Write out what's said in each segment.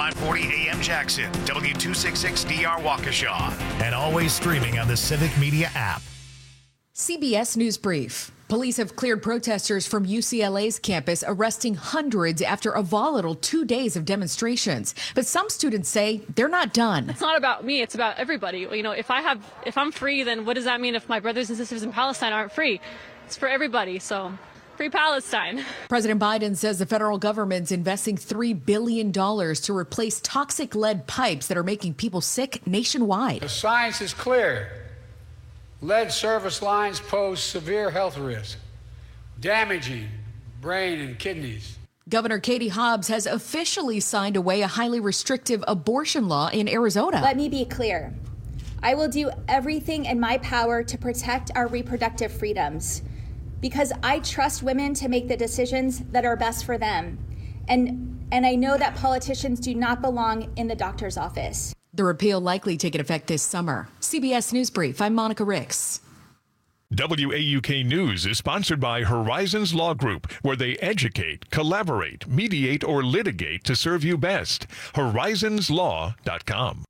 540 AM Jackson, W266DR Waukesha, and always streaming on the Civic Media app. CBS News Brief. Police have cleared protesters from UCLA's campus, arresting hundreds after a volatile 2 days of demonstrations. But some students say they're not done. It's not about me, it's about everybody. You know, if I'm free, then what does that mean if my brothers and sisters in Palestine aren't free? It's for everybody, so free Palestine. President Biden says the federal government's investing $3 billion to replace toxic lead pipes that are making people sick nationwide. The science is clear. Lead service lines pose severe health risks, damaging brain and kidneys. Governor Katie Hobbs has officially signed away a highly restrictive abortion law in Arizona. Let me be clear. I will do everything in my power to protect our reproductive freedoms because I trust women to make the decisions that are best for them. And I know that politicians do not belong in the doctor's office. The repeal likely taking effect this summer. CBS News Brief, I'm Monica Ricks. WAUK News is sponsored by Horizons Law Group, where they educate, collaborate, mediate, or litigate to serve you best. Horizonslaw.com.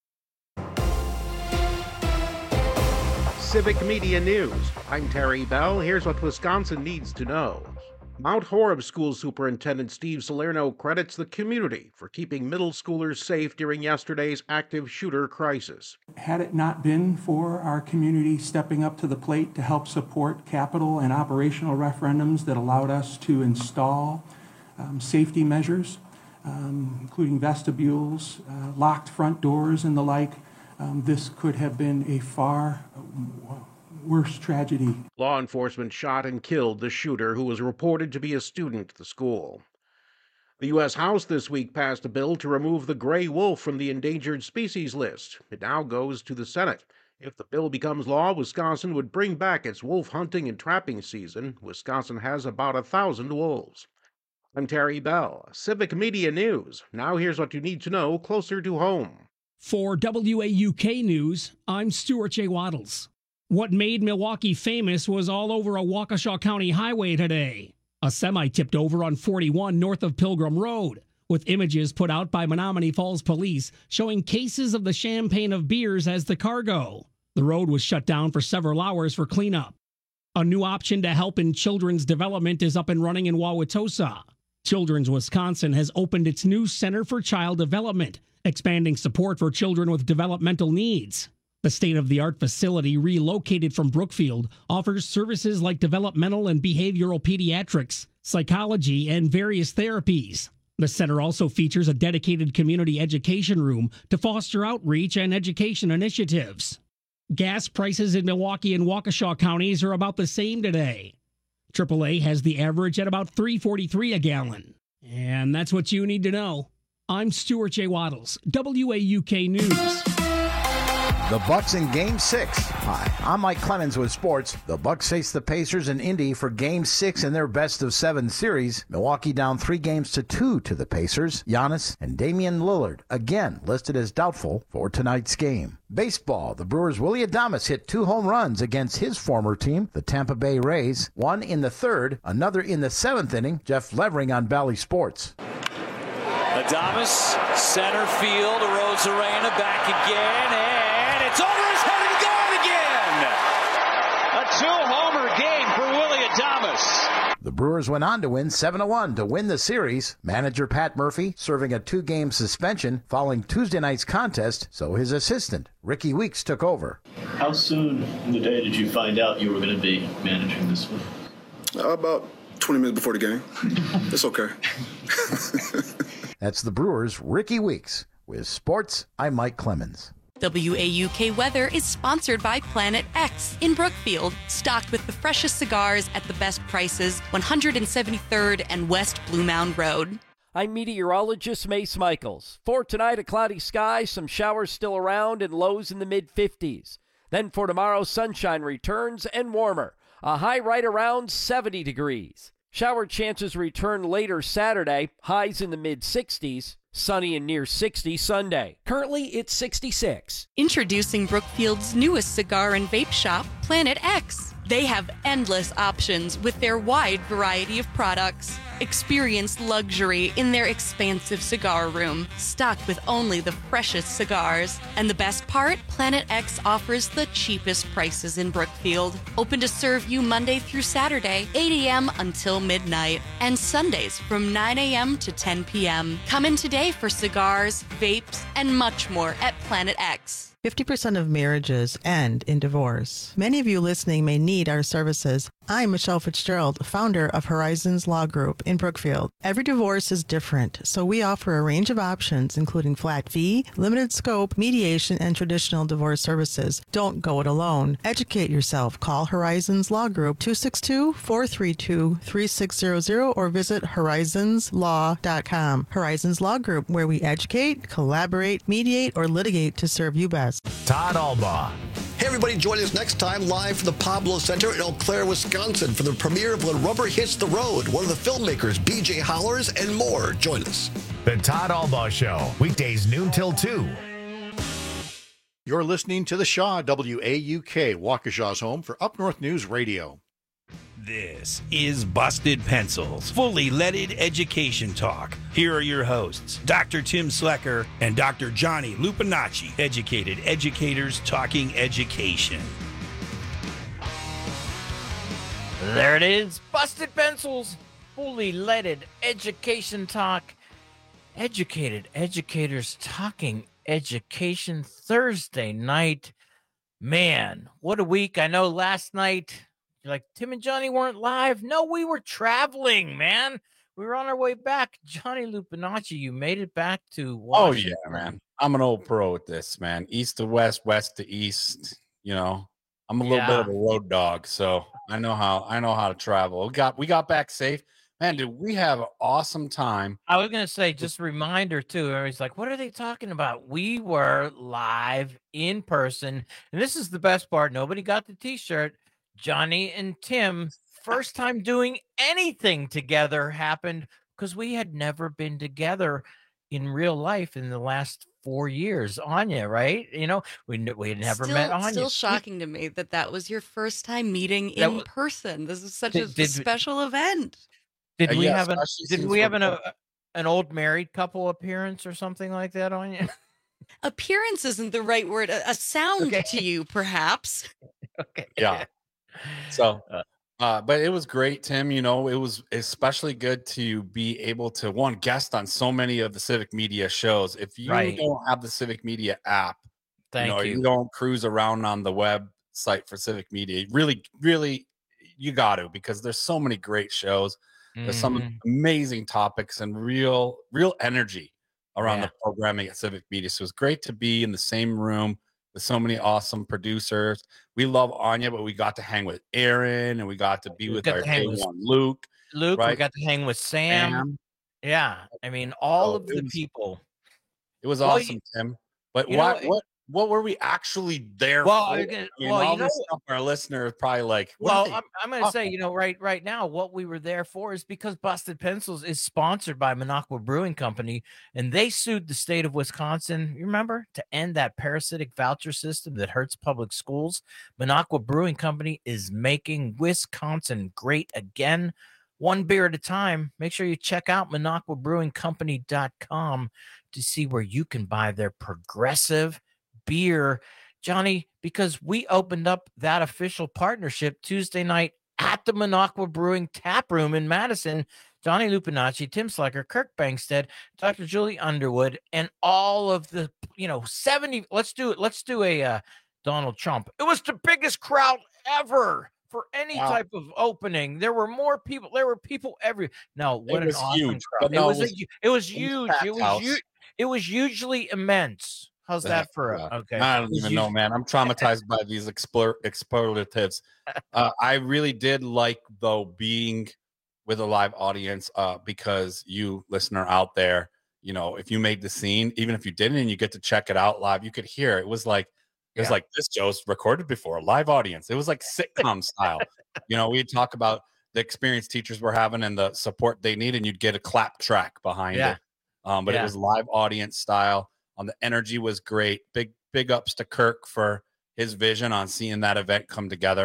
Civic Media News. I'm Terry Bell. Here's what Wisconsin needs to know. Mount Horeb School Superintendent Steve Salerno credits the community for keeping middle schoolers safe during yesterday's active shooter crisis. Had it not been for our community stepping up to the plate to help support capital and operational referendums that allowed us to install safety measures, including vestibules, locked front doors and the like, this could have been a far worse tragedy. Law enforcement shot and killed the shooter, who was reported to be a student at the school. The U.S. House this week passed a bill to remove the gray wolf from the endangered species list. It now goes to the Senate. If the bill becomes law, Wisconsin would bring back its wolf hunting and trapping season. Wisconsin has about 1,000 wolves. I'm Terry Bell, Civic Media News. Now here's what you need to know closer to home. For WAUK News, I'm Stuart J. Waddles. What made Milwaukee famous was all over a Waukesha County highway today. A semi tipped over on 41 north of Pilgrim Road, with images put out by Menominee Falls Police showing cases of the champagne of beers as the cargo. The road was shut down for several hours for cleanup. A new option to help in children's development is up and running in Wauwatosa. Children's Wisconsin has opened its new Center for Child Development, expanding support for children with developmental needs. The state-of-the-art facility, relocated from Brookfield, offers services like developmental and behavioral pediatrics, psychology, and various therapies. The center also features a dedicated community education room to foster outreach and education initiatives. Gas prices in Milwaukee and Waukesha counties are about the same today. AAA has the average at about $3.43 a gallon. And that's what you need to know. I'm Stuart J. Waddles, WAUK News. The Bucks in Game 6. Hi, I'm Mike Clemens with sports. The Bucks face the Pacers in Indy for Game 6 in their best-of-7 series. Milwaukee down 3-2 to the Pacers. Giannis and Damian Lillard again listed as doubtful for tonight's game. Baseball. The Brewers' Willy Adames hit 2 home runs against his former team, the Tampa Bay Rays. One in the 3rd, another in the 7th inning. Jeff Levering on Bally Sports. Adames, center field, Arozarena back again, and it's over his head and gone again! A 2-homer game for Willy Adames. The Brewers went on to win 7-1 to win the series. Manager Pat Murphy serving a 2-game suspension following Tuesday night's contest, so his assistant, Ricky Weeks, took over. How soon in the day did you find out you were going to be managing this one? About 20 minutes before the game. It's okay. That's the Brewers' Ricky Weeks. With sports, I'm Mike Clemens. WAUK Weather is sponsored by Planet X in Brookfield, stocked with the freshest cigars at the best prices, 173rd and West Blue Mound Road. I'm meteorologist Mace Michaels. For tonight, a cloudy sky, some showers still around, and lows in the mid-50s. Then for tomorrow, sunshine returns and warmer, a high right around 70 degrees. Shower chances return later Saturday, highs in the mid-60s. Sunny and near 60 Sunday. Currently, it's 66. Introducing Brookfield's newest cigar and vape shop, Planet X. They have endless options with their wide variety of products. Experience luxury in their expansive cigar room, stocked with only the freshest cigars. And the best part? Planet X offers the cheapest prices in Brookfield. Open to serve you Monday through Saturday, 8 a.m. until midnight, and Sundays from 9 a.m. to 10 p.m. Come in today for cigars, vapes, and much more at Planet X. 50% of marriages end in divorce. Many of you listening may need our services. I'm Michelle Fitzgerald, founder of Horizons Law Group in Brookfield. Every divorce is different, so we offer a range of options, including flat fee, limited scope, mediation, and traditional divorce services. Don't go it alone. Educate yourself. Call Horizons Law Group 262-432-3600 or visit horizonslaw.com. Horizons Law Group, where we educate, collaborate, mediate, or litigate to serve you best. Todd Albaugh. Hey, everybody, join us next time live from the Pablo Center in Eau Claire, Wisconsin for the premiere of When Rubber Hits the Road. One of the filmmakers, BJ Hollers, and more. Join us. The Todd Albaugh Show, weekdays noon till 2. You're listening to the Shaw, WAUK, Waukesha's home for Up North News Radio. This is Busted Pencils, fully leaded education talk. Here are your hosts, Dr. Tim Slecker and Dr. Johnny Lupinacci, educated educators talking education. There it is, Busted Pencils, fully leaded education talk. Educated educators talking education Thursday night. Man, what a week. I know last night, you're like, Tim and Johnny weren't live. No, we were traveling, man. We were on our way back. Johnny Lupinacci, you made it back to Washington. Oh, yeah, man. I'm an old pro at this, man. East to west, west to east. You know, I'm a little bit of a road dog, so I know how to travel. We got back safe. Man, did we have an awesome time. I was going to say, just a reminder, too. Everybody's like, what are they talking about? We were live in person. And this is the best part. Nobody got the T-shirt. Johnny and Tim, first time doing anything together happened because we had never been together in real life in the last 4 years. Anya, right? You know, we had never met Anya. Still shocking to me that was your first time meeting in person. This is such a special event. Did we have an old married couple appearance or something like that, Anya? Appearance isn't the right word. A sound to you, perhaps. Okay. Yeah. So, but it was great, Tim. You know, it was especially good to be able to guest on so many of the Civic Media shows. If you don't have the Civic Media app, you don't cruise around on the website for Civic Media. Really, really, you got to, because there's so many great shows. There's some amazing topics and real energy around the programming at Civic Media. So it was great to be in the same room with so many awesome producers. We love Anya, but we got to hang with Aaron, and we got to be with our day one Luke. We got to hang with Sam. Yeah, I mean, all of the people. It was awesome, Tim. But what were we actually there for? All this stuff our listeners probably like. I'm going to say, right now, what we were there for is because Busted Pencils is sponsored by Minocqua Brewing Company, and they sued the state of Wisconsin, you remember, to end that parasitic voucher system that hurts public schools. Minocqua Brewing Company is making Wisconsin great again, one beer at a time. Make sure you check out MinocquaBrewingCompany.com to see where you can buy their progressive beer, Johnny, because we opened up that official partnership Tuesday night at the Minocqua Brewing Tap Room in Madison. Johnny Lupinacci, Tim Slecker, Kirk Bankstead, Dr. Julie Underwood, and all of the 70. Let's do a Donald Trump. It was the biggest crowd ever for any type of opening. There were more people. There were people every. No, what an awesome crowd! It was huge. It was hugely immense. How's that for okay? I don't even know, man. I'm traumatized by these expletives. I really did like, though, being with a live audience because you, listener out there, if you made the scene, even if you didn't, and you get to check it out live, you could hear it. It was like this show's recorded before a live audience. It was like sitcom style. We'd talk about the experience teachers were having and the support they need, and you'd get a clap track behind it. But it was live audience style. The energy was great. Big ups to Kirk for his vision on seeing that event come together.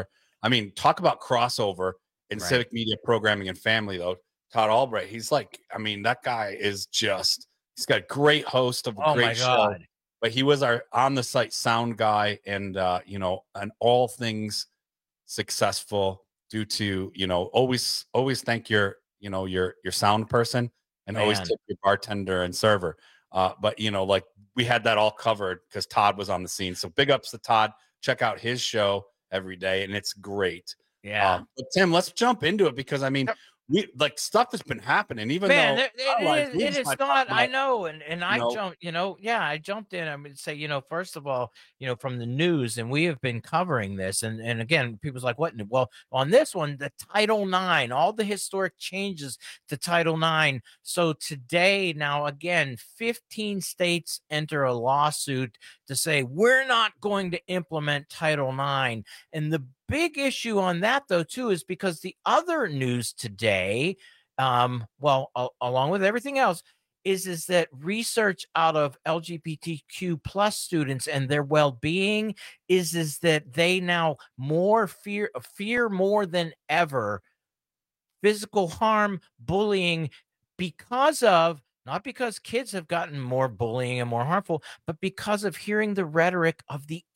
I mean, talk about crossover in Right. civic media programming and family, though. Todd Albright, he's like, I mean, that guy is just, he's got a great host of a Oh my great show. God. But he was our on the site sound guy, and you know, and all things successful due to, you know, always thank your, you know, your sound person, and always Man. tip your bartender and server. But you know, like we had that all covered because Todd was on the scene. So big ups to Todd. Check out his show every day, and it's great. Yeah. But Tim, let's jump into it because I mean, we like stuff that's been happening, even Man, though it is not. I know, and I know, jumped. I jumped in. I would say, first of all, from the news, and we have been covering this, and again, people's like, what? Well, on this one, the Title IX, all the historic changes to Title IX. So today, now again, 15 states enter a lawsuit to say we're not going to implement Title IX, and the big issue on that, though, too, is because the other news today, along with everything else, is that research out of LGBTQ plus students and their well-being is that they now fear more than ever physical harm, bullying, because of, not because kids have gotten more bullying and more harmful, but because of hearing the rhetoric of the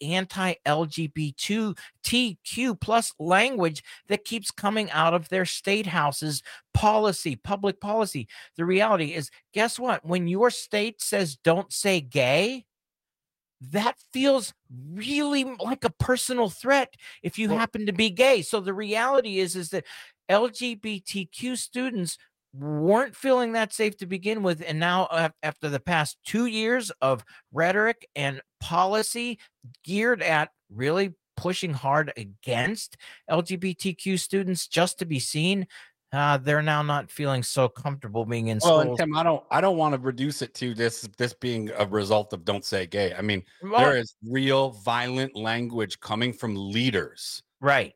anti-LGBTQ plus language that keeps coming out of their state houses, public policy. The reality is, guess what? When your state says don't say gay, that feels really like a personal threat if you happen to be gay. So the reality is that LGBTQ students weren't feeling that safe to begin with, and now after the past 2 years of rhetoric and policy geared at really pushing hard against LGBTQ students just to be seen, they're now not feeling so comfortable being in schools. And Tim, I don't want to reduce it to this being a result of don't say gay. I mean, there is real violent language coming from leaders, right?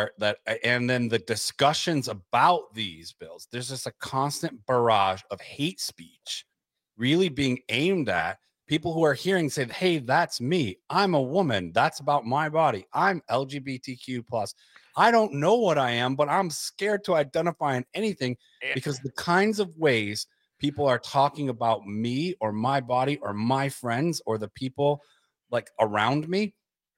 And then the discussions about these bills, there's just a constant barrage of hate speech really being aimed at people who are hearing say, hey, that's me. I'm a woman. That's about my body. I'm LGBTQ plus. I don't know what I am, but I'm scared to identify in anything because the kinds of ways people are talking about me or my body or my friends or the people like around me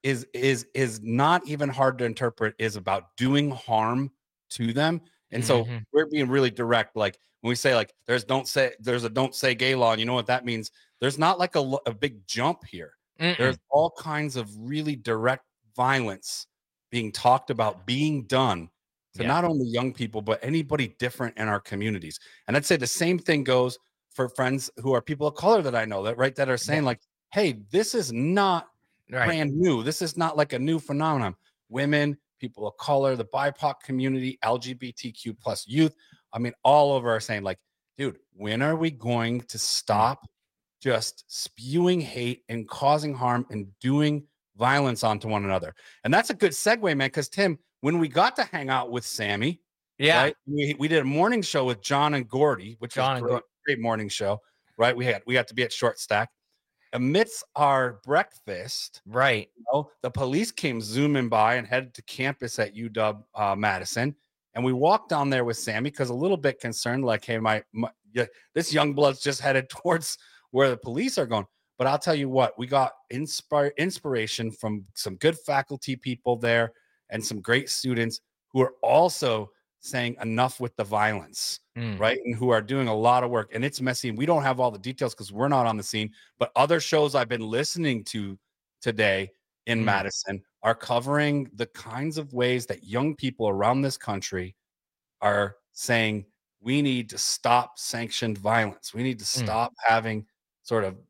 is not even hard to interpret, is about doing harm to them. And so we're being really direct. Like when we say like there's a don't say gay law, and you know what that means? There's not like a big jump here. There's all kinds of really direct violence being talked about, being done to not only young people, but anybody different in our communities. And I'd say the same thing goes for friends who are people of color that I know that are saying like, hey, this is not brand new. This is not like a new phenomenon. Women, people of color, the BIPOC community, LGBTQ plus youth. I mean, all over are saying like, dude, when are we going to stop just spewing hate and causing harm and doing violence onto one another? And that's a good segue, man, because Tim, when we got to hang out with Sammy, right, we did a morning show with John and Gordy, which was a great morning show, right? We got to be at Short Stack. Amidst our breakfast, right, the police came zooming by and headed to campus at UW Madison, and we walked down there with Sammy because a little bit concerned, like, hey, this young blood's just headed towards where the police are going. But I'll tell you what, we got inspiration from some good faculty people there and some great students who are also saying enough with the violence, right? And who are doing a lot of work. And it's messy. And we don't have all the details because we're not on the scene. But other shows I've been listening to today in Madison are covering the kinds of ways that young people around this country are saying, we need to stop sanctioned violence. We need to stop having sort of,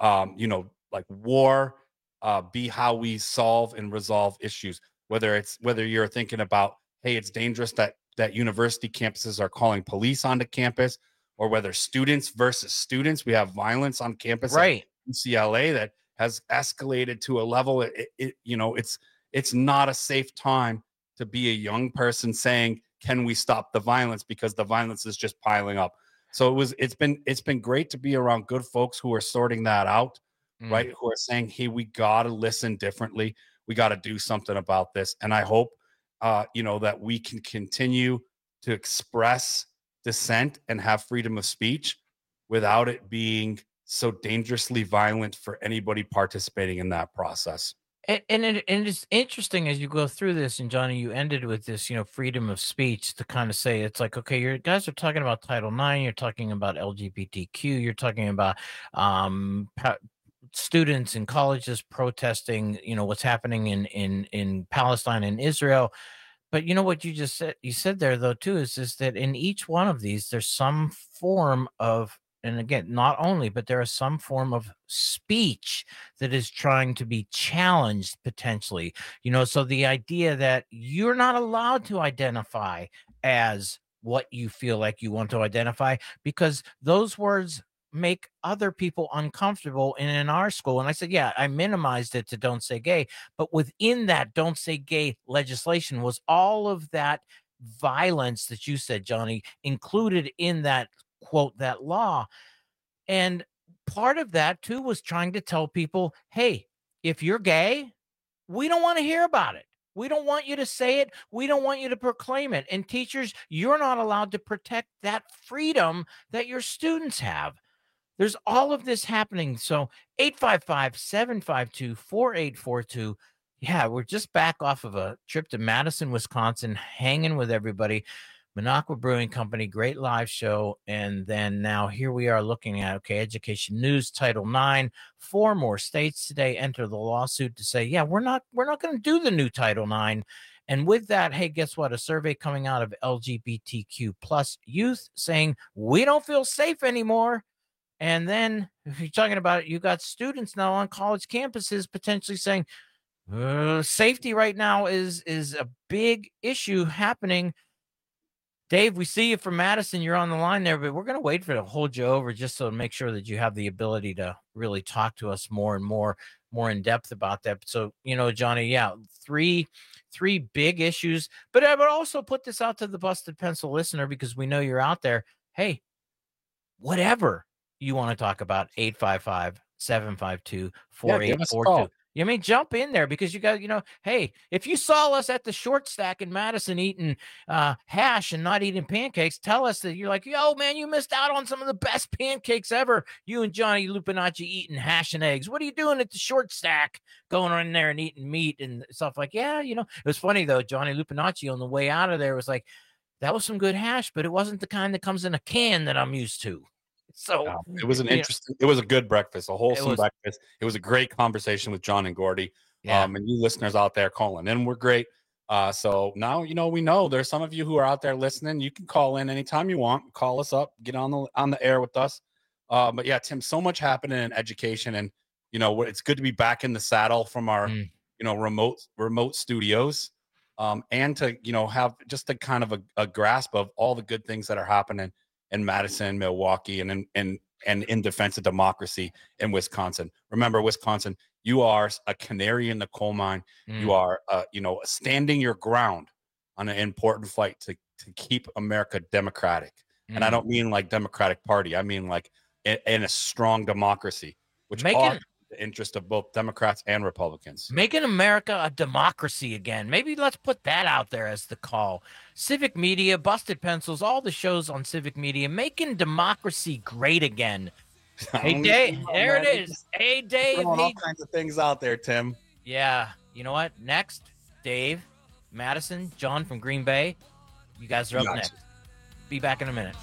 like war be how we solve and resolve issues. Whether you're thinking about, hey, it's dangerous that university campuses are calling police onto campus, or whether students versus students, we have violence on campus, right? At UCLA that has escalated to a level. It's not a safe time to be a young person saying, can we stop the violence? Because the violence is just piling up. So it's been great to be around good folks who are sorting that out, right? Who are saying, hey, we got to listen differently. We got to do something about this. And I hope that we can continue to express dissent and have freedom of speech without it being so dangerously violent for anybody participating in that process. And it's interesting as you go through this, and Johnny, you ended with this, freedom of speech, to kind of say, it's like, okay, you guys are talking about Title IX, you're talking about LGBTQ, you're talking about students in colleges protesting, what's happening in Palestine and Israel. But you know what you just said? You said there, though, too, is that in each one of these, there's some form of, and again, not only, but there is some form of speech that is trying to be challenged potentially. So the idea that you're not allowed to identify as what you feel like you want to identify, because those words make other people uncomfortable. And in our school, and I said, yeah, I minimized it to don't say gay, but within that don't say gay legislation was all of that violence that you said, Johnny, included in that quote, that law. And part of that too was trying to tell people, hey, if you're gay, we don't want to hear about it. We don't want you to say it. We don't want you to proclaim it. And teachers, you're not allowed to protect that freedom that your students have. There's all of this happening. So 855-752-4842. Yeah, we're just back off of a trip to Madison, Wisconsin, hanging with everybody. Minocqua Brewing Company, great live show. And then now here we are looking at, okay, Education News, Title IX. 4 more states today enter the lawsuit to say, yeah, we're not going to do the new Title IX. And with that, hey, guess what? A survey coming out of LGBTQ plus youth saying we don't feel safe anymore. And then if you're talking about it, you got students now on college campuses potentially saying safety right now is a big issue happening. Dave, we see you from Madison. You're on the line there, but we're going to wait for it to hold you over just so to make sure that you have the ability to really talk to us more and more in depth about that. So, Johnny, yeah, three big issues, but I would also put this out to the Busted Pencil listener because we know you're out there. Hey, whatever you want to talk about, 855-752-4842. You mean jump in there because you got, hey, if you saw us at the Short Stack in Madison eating hash and not eating pancakes, tell us that you're like, yo, man, you missed out on some of the best pancakes ever. You and Johnny Lupinacci eating hash and eggs. What are you doing at the Short Stack going in there and eating meat and stuff like, yeah, it was funny though. Johnny Lupinacci on the way out of there was like, that was some good hash, but it wasn't the kind that comes in a can that I'm used to. So it was an interesting, it was a good breakfast, a wholesome breakfast. It was a great conversation with John and Gordy. Yeah. And you listeners out there calling in were great. So now, we know there's some of you who are out there listening. You can call in anytime you want, call us up, get on the air with us. But yeah, Tim, so much happening in education, and, it's good to be back in the saddle from our, remote studios. And to, have just a kind of a grasp of all the good things that are happening in Madison, Milwaukee, and in defense of democracy in Wisconsin. Remember, Wisconsin, you are a canary in the coal mine. You are, standing your ground on an important fight to keep America democratic. And I don't mean like Democratic Party. I mean like in a strong democracy, which are the interest of both Democrats and Republicans. Making America a democracy again. Maybe let's put that out there as the call. Civic Media, Busted Pencils, all the shows on Civic Media, making democracy great again. Hey, Dave, there it is. Hey, Dave. All kinds of things out there, Tim. Yeah. You know what? Next, Dave, Madison, John from Green Bay. You guys are up next. Be back in a minute.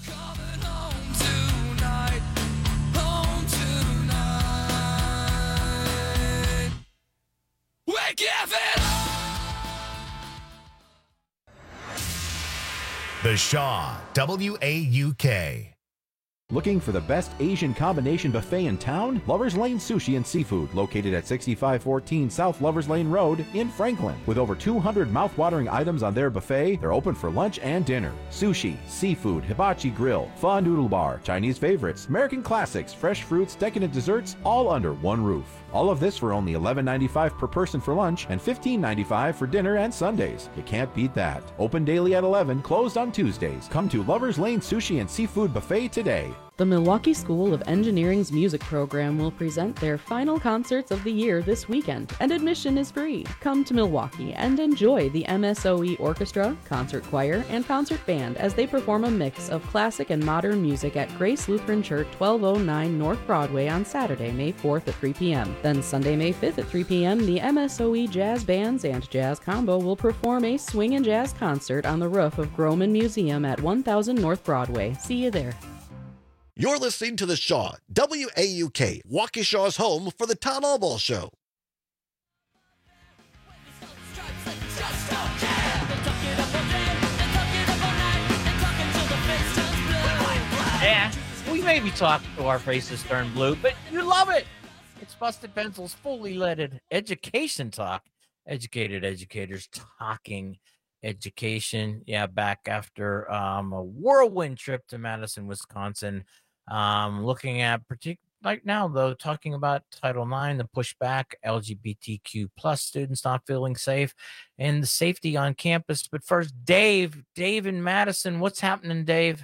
The Shaw, WAUK. Looking for the best Asian combination buffet in town? Lovers Lane Sushi and Seafood, located at 6514 South Lovers Lane Road in Franklin. With over 200 mouth-watering items on their buffet, they're open for lunch and dinner. Sushi, seafood, hibachi grill, pho noodle bar, Chinese favorites, American classics, fresh fruits, decadent desserts, all under one roof. All of this for only $11.95 per person for lunch and $15.95 for dinner and Sundays. You can't beat that. Open daily at 11, closed on Tuesdays. Come to Lovers Lane Sushi and Seafood Buffet today. The Milwaukee School of Engineering's music program will present their final concerts of the year this weekend, and admission is free. Come to Milwaukee and enjoy the MSOE Orchestra, Concert Choir, and Concert Band as they perform a mix of classic and modern music at Grace Lutheran Church, 1209 North Broadway on Saturday, May 4th at 3 p.m. Then Sunday, May 5th at 3 p.m., the MSOE Jazz Bands and Jazz Combo will perform a swing and jazz concert on the roof of Groman Museum at 1000 North Broadway. See you there. You're listening to The Shaw, WAUK, Waukesha's home for the Town Hall Ball Show. Yeah, we may be talking to our faces turn blue, but you love it. It's Busted Pencil's fully leaded education talk. Educated educators talking education. Yeah, back after a whirlwind trip to Madison, Wisconsin. Looking at right now, though, talking about Title IX, the pushback, LGBTQ plus students not feeling safe, and the safety on campus. But first, Dave in Madison, what's happening, Dave?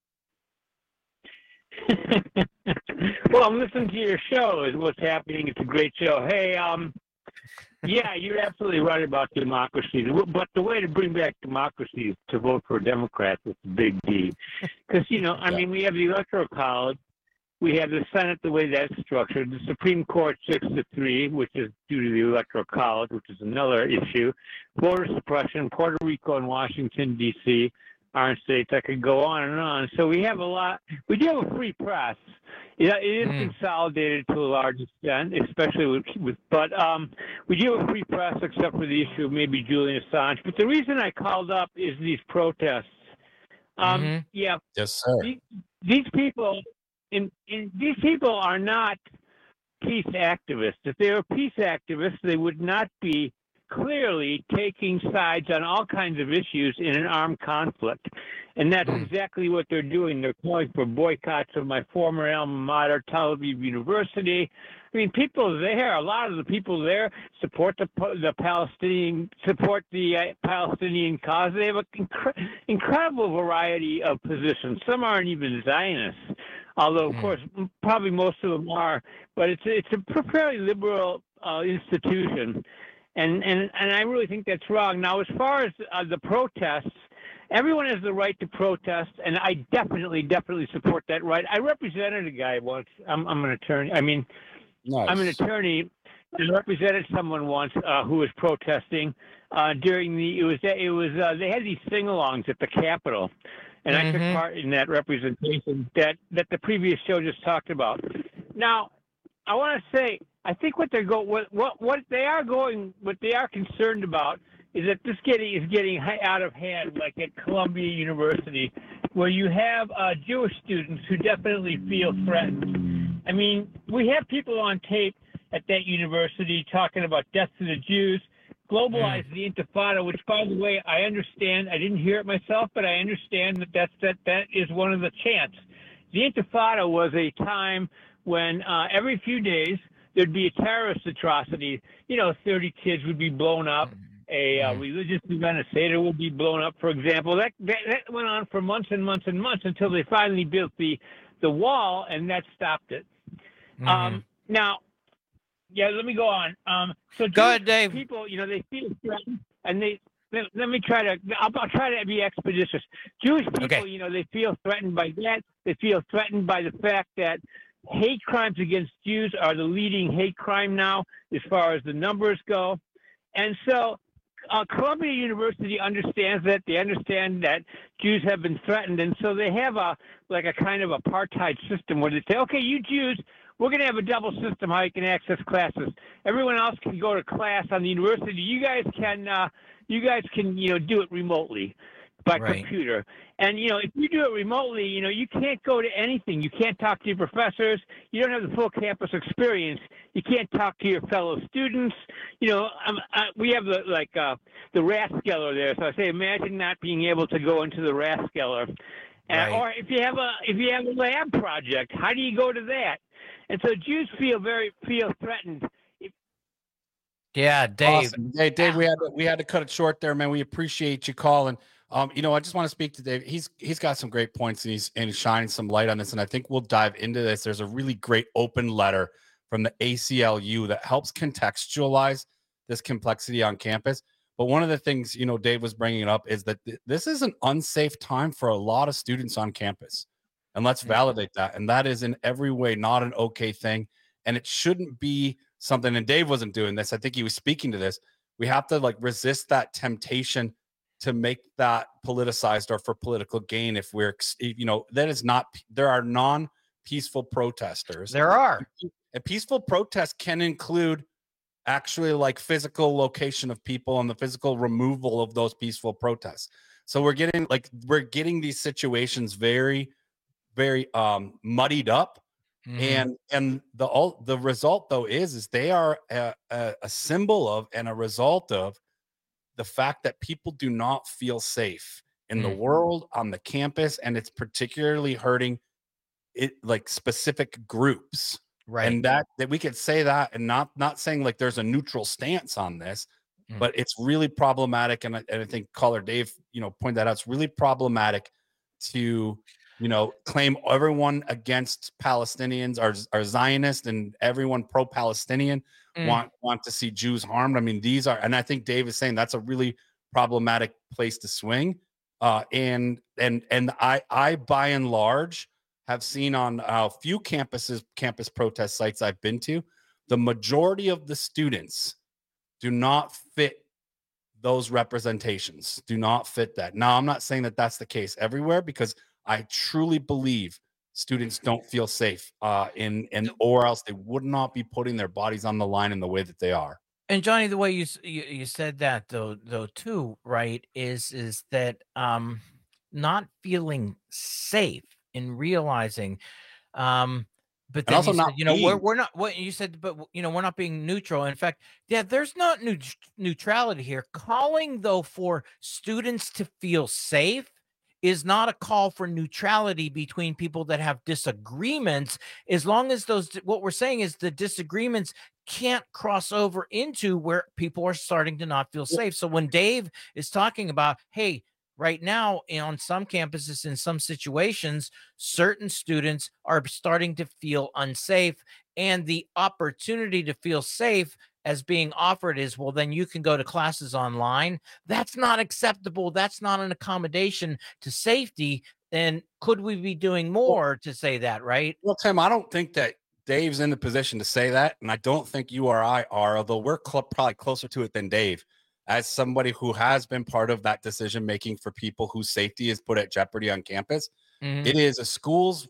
Well, I'm listening to your show. Is what's happening. It's a great show. Hey, yeah, you're absolutely right about democracy. But the way to bring back democracy is to vote for Democrats with a big D. Because, I mean, we have the Electoral College. We have the Senate, the way that's structured. The Supreme Court 6-3, which is due to the Electoral College, which is another issue. Voter suppression, Puerto Rico and Washington, D.C. aren't states. I could go on and on. So we have a lot. We do have a free press. Yeah, it is consolidated to a large extent, especially but we do have a free press except for the issue of maybe Julian Assange. But the reason I called up is these protests. Yeah. Yes, sir. These people, these people are not peace activists. If they were peace activists, they would not be clearly taking sides on all kinds of issues in an armed conflict. And that's exactly what they're doing. They're calling for boycotts of my former alma mater, Tel Aviv University. I mean, people there, a lot of the people there support the Palestinian cause. They have an incredible variety of positions. Some aren't even Zionists, although, of course, probably most of them are. But it's a fairly liberal institution. And I really think that's wrong. Now, as far as the protests, everyone has the right to protest, and I definitely support that right. I represented a guy once. I'm an attorney. I mean, nice. I'm an attorney. I represented someone once who was protesting during they had these sing-alongs at the Capitol, and I took part in that representation that the previous show just talked about. Now, I want to say, I think what they are concerned about is that this is getting out of hand, like at Columbia University, where you have Jewish students who definitely feel threatened. I mean, we have people on tape at that university talking about death to the Jews, globalize the Intifada, which, by the way, I understand. I didn't hear it myself, but I understand that is one of the chants. The Intifada was a time when every few days there'd be a terrorist atrocity. 30 kids would be blown up. A religious event, a Seder, would be blown up, for example. That went on for months and months and months until they finally built the wall, and that stopped it. Now, yeah, let me go on. So go ahead, Dave. People, they feel threatened, and I'll try to be expeditious. Jewish people, they feel threatened by that. They feel threatened by the fact that hate crimes against Jews are the leading hate crime now as far as the numbers go. And so Columbia University understands that. They understand that Jews have been threatened. And so they have a kind of apartheid system where they say, okay, you Jews, we're going to have a double system how you can access classes. Everyone else can go to class on the university. You guys can do it remotely by computer. And, if you do it remotely, you can't go to anything. You can't talk to your professors. You don't have the full campus experience. You can't talk to your fellow students. We have the Rathskeller there. So I say, imagine not being able to go into the Rathskeller. Or if you have a lab project, how do you go to that? And so Jews feel threatened. Yeah, Dave. Awesome. Hey, Dave, we had to cut it short there, man. We appreciate you calling. I just want to speak to Dave. He's got some great points, and he's shining some light on this. And I think we'll dive into this. There's a really great open letter from the ACLU that helps contextualize this complexity on campus. But one of the things, Dave was bringing up is that this is an unsafe time for a lot of students on campus. And let's validate that. And that is in every way not an okay thing. And it shouldn't be something, and Dave wasn't doing this. I think he was speaking to this. We have to resist that temptation to make that politicized or for political gain. If we're, that is not, there are non-peaceful protesters. There are. A peaceful protest can include actually physical location of people and the physical removal of those peaceful protests. So we're getting these situations very, very muddied up. Mm-hmm. And the result though is they are a symbol of and a result of the fact that people do not feel safe in the world, on the campus, and it's particularly hurting it specific groups. Right. And that we could say that, and not saying there's a neutral stance on this, but it's really problematic. And I think caller Dave, pointed that out. It's really problematic to, claim everyone against Palestinians are Zionist and everyone pro-Palestinian want to see Jews harmed. I mean, these are, and I think Dave is saying that's a really problematic place to swing. And I by and large have seen on a few campus protest sites I've been to, the majority of the students do not fit those representations, do not fit that. Now, I'm not saying that that's the case everywhere, because I truly believe students don't feel safe or else they would not be putting their bodies on the line in the way that they are. And Johnny, the way you said that though too, right, is that not feeling safe in realizing, but then also we're not what you said, but we're not being neutral. In fact, there's not neutrality here. Calling though for students to feel safe is not a call for neutrality between people that have disagreements, as long as what we're saying is the disagreements can't cross over into where people are starting to not feel safe. So when Dave is talking about, hey, right now on some campuses, in some situations, certain students are starting to feel unsafe, and the opportunity to feel safe as being offered is, well, then you can go to classes online. That's not acceptable. That's not an accommodation to safety. And could we be doing more to say that, right? Well, Tim, I don't think that Dave's in the position to say that. And I don't think you or I are, although we're probably closer to it than Dave, as somebody who has been part of that decision-making for people whose safety is put at jeopardy on campus. Mm-hmm. It is a school's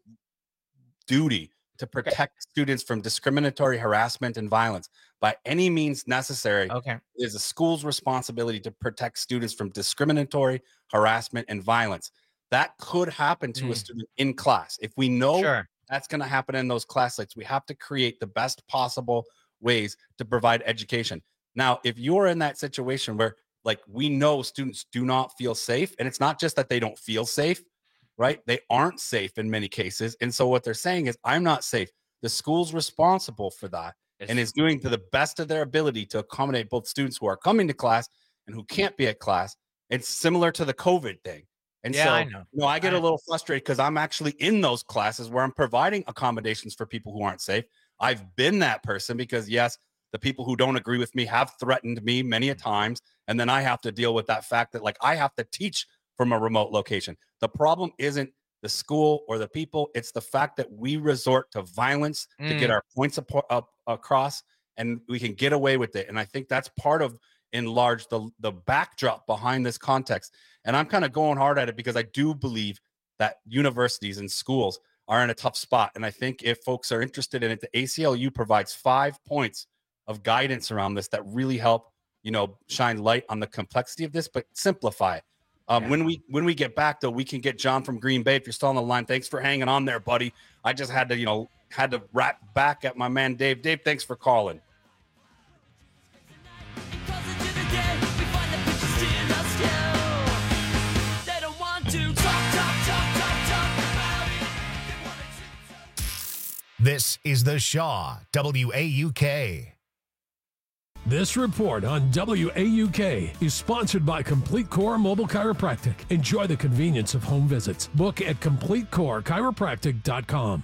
duty to protect students from discriminatory harassment and violence by any means necessary. Okay. It is a school's responsibility to protect students from discriminatory harassment and violence. That could happen to a student in class. If we know that's going to happen in those class sites, we have to create the best possible ways to provide education. Now, if you're in that situation where we know students do not feel safe, and it's not just that they don't feel safe, right? They aren't safe in many cases. And so what they're saying is, I'm not safe. The school's responsible for that and is doing to the best of their ability to accommodate both students who are coming to class and who can't be at class. It's similar to the COVID thing. And I know. I get a little frustrated because I'm actually in those classes where I'm providing accommodations for people who aren't safe. I've been that person because, yes, the people who don't agree with me have threatened me many a times. And then I have to deal with that fact that I have to teach from a remote location. The problem isn't the school or the people. It's the fact that we resort to violence to get our points across, and we can get away with it. And I think that's part of, in large, the backdrop behind this context. And I'm kind of going hard at it because I do believe that universities and schools are in a tough spot. And I think if folks are interested in it, the ACLU provides 5 points of guidance around this that really help, shine light on the complexity of this, but simplify it. When we get back, though, we can get John from Green Bay. If you're still on the line, thanks for hanging on there, buddy. I just had to wrap back at my man Dave. Dave, thanks for calling. This is the Shaw WAUK. This report on WAUK is sponsored by Complete Core Mobile Chiropractic. Enjoy the convenience of home visits. Book at CompleteCoreChiropractic.com.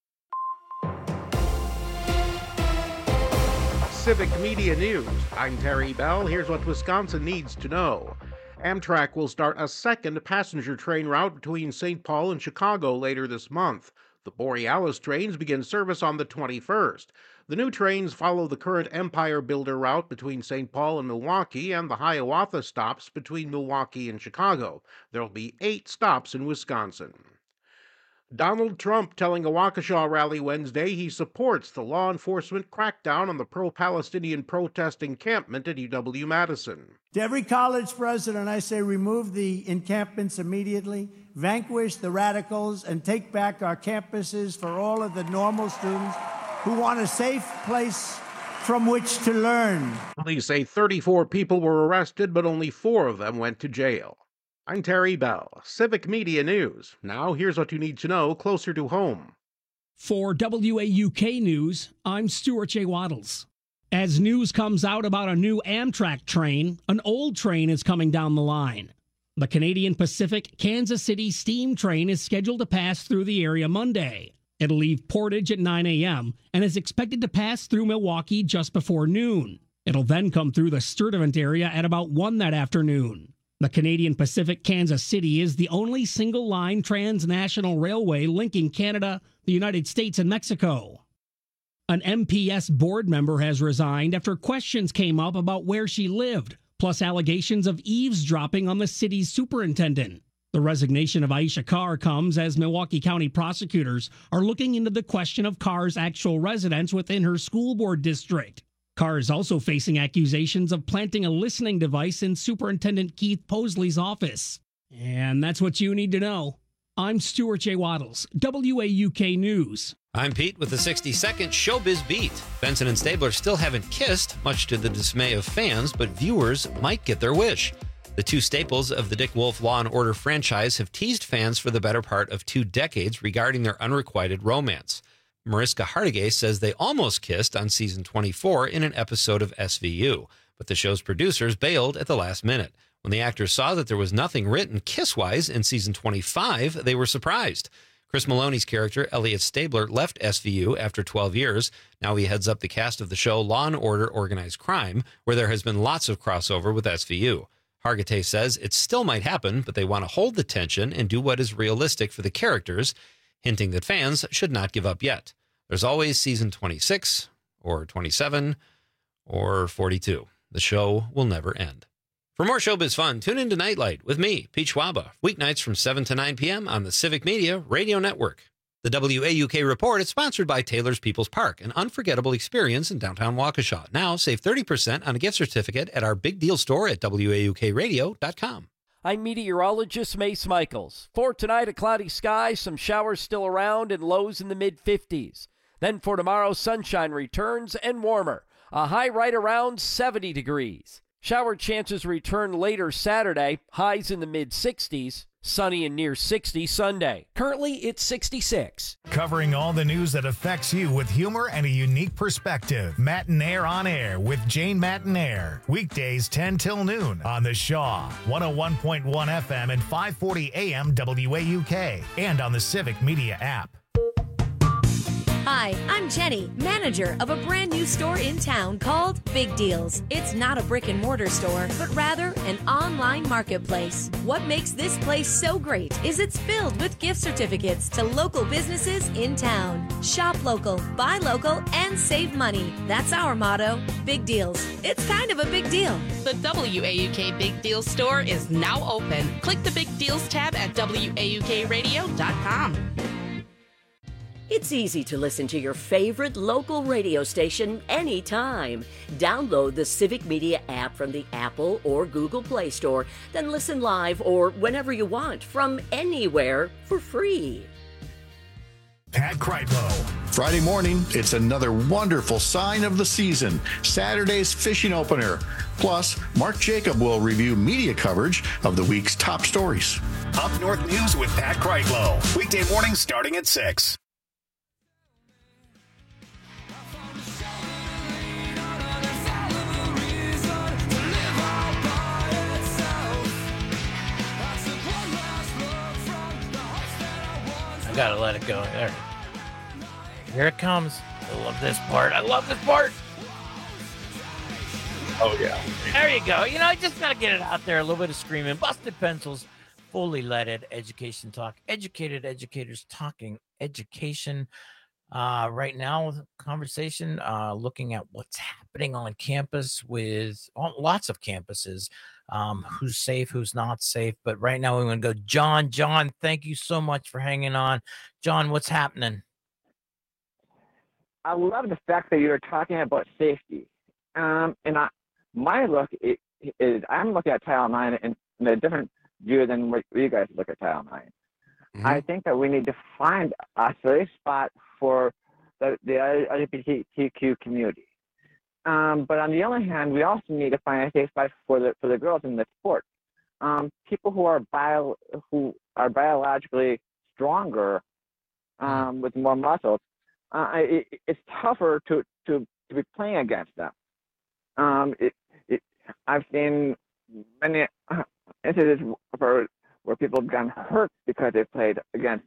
Civic Media News. I'm Terry Bell. Here's what Wisconsin needs to know. Amtrak will start a second passenger train route between St. Paul and Chicago later this month. The Borealis trains begin service on the 21st. The new trains follow the current Empire Builder route between St. Paul and Milwaukee and the Hiawatha stops between Milwaukee and Chicago. There will be 8 stops in Wisconsin. Donald Trump telling a Waukesha rally Wednesday he supports the law enforcement crackdown on the pro-Palestinian protest encampment at UW-Madison. To every college president, I say remove the encampments immediately, vanquish the radicals, and take back our campuses for all of the normal students who want a safe place from which to learn. Police say 34 people were arrested, but only 4 of them went to jail. I'm Terry Bell, Civic Media News. Now here's what you need to know closer to home. For WAUK News, I'm Stuart J. Waddles. As news comes out about a new Amtrak train, an old train is coming down the line. The Canadian Pacific Kansas City steam train is scheduled to pass through the area Monday. It'll leave Portage at 9 a.m. and is expected to pass through Milwaukee just before noon. It'll then come through the Sturtevant area at about 1 that afternoon. The Canadian Pacific Kansas City is the only single-line transnational railway linking Canada, the United States, and Mexico. An MPS board member has resigned after questions came up about where she lived, plus allegations of eavesdropping on the city's superintendent. The resignation of Aisha Carr comes as Milwaukee County prosecutors are looking into the question of Carr's actual residence within her school board district. Carr is also facing accusations of planting a listening device in Superintendent Keith Posley's office. And that's what you need to know. I'm Stuart J. Waddles, WAUK News. I'm Pete with the 60-second Showbiz Beat. Benson and Stabler still haven't kissed, much to the dismay of fans, but viewers might get their wish. The two staples of the Dick Wolf Law & Order franchise have teased fans for the better part of 2 decades regarding their unrequited romance. Mariska Hargitay says they almost kissed on season 24 in an episode of SVU, but the show's producers bailed at the last minute. When the actors saw that there was nothing written kiss-wise in season 25, they were surprised. Chris Maloney's character, Elliot Stabler, left SVU after 12 years. Now he heads up the cast of the show Law & Order Organized Crime, where there has been lots of crossover with SVU. Hargitay says it still might happen, but they want to hold the tension and do what is realistic for the characters, hinting that fans should not give up yet. There's always season 26, or 27, or 42. The show will never end. For more showbiz fun, tune in to Nightlight with me, Pete Schwaba, weeknights from 7 to 9 p.m. on the Civic Media Radio Network. The WAUK Report is sponsored by Taylor's People's Park, an unforgettable experience in downtown Waukesha. Now save 30% on a gift certificate at our big deal store at WAUKradio.com. I'm meteorologist Mace Michaels. For tonight, a cloudy sky, some showers still around, and lows in the mid-50s. Then for tomorrow, sunshine returns and warmer. A high right around 70 degrees. Shower chances return later Saturday, highs in the mid-60s. Sunny and near 60 Sunday. Currently, it's 66. Covering all the news that affects you with humor and a unique perspective. Matinaire on Air with Jane Matinaire. Weekdays 10 till noon on the Shaw, 101.1 FM and 540 AM WAUK, and on the Civic Media app. Hi, I'm Jenny, manager of a brand new store in town called Big Deals. It's not a brick and mortar store, but rather an online marketplace. What makes this place so great is it's filled with gift certificates to local businesses in town. Shop local, buy local, and save money. That's our motto. Big Deals. It's kind of a big deal. The WAUK Big Deals store is now open. Click the Big Deals tab at WAUKradio.com. It's easy to listen to your favorite local radio station anytime. Download the Civic Media app from the Apple or Google Play Store, then listen live or whenever you want from anywhere for free. Pat Kreitlow. Friday morning, it's another wonderful sign of the season. Saturday's fishing opener. Plus, Mark Jacob will review media coverage of the week's top stories. Up North News with Pat Kreitlow. Weekday mornings starting at 6. gotta let it go. There. Here it comes. I love this part. I love this part. Oh, yeah. There you go. You know, I just got to get it out there. A little bit of screaming. Busted Pencils, fully leaded education talk. Educated educators talking education. Right now, conversation looking at what's happening on campus with lots of campuses. Who's safe, who's not safe. But right now, we want to go. John, thank you so much for hanging on. John, what's happening? I love the fact that you're talking about safety. My look is I'm looking at Title IX in a different view than what you guys look at Title IX. Mm-hmm. I think that we need to find a safe spot for the LGBTQ community. But on the other hand, we also need to find a safe spot for the girls in the sport. People who are biologically stronger with more muscles. It's tougher to be playing against them. I've seen many incidents where people have gotten hurt because they played against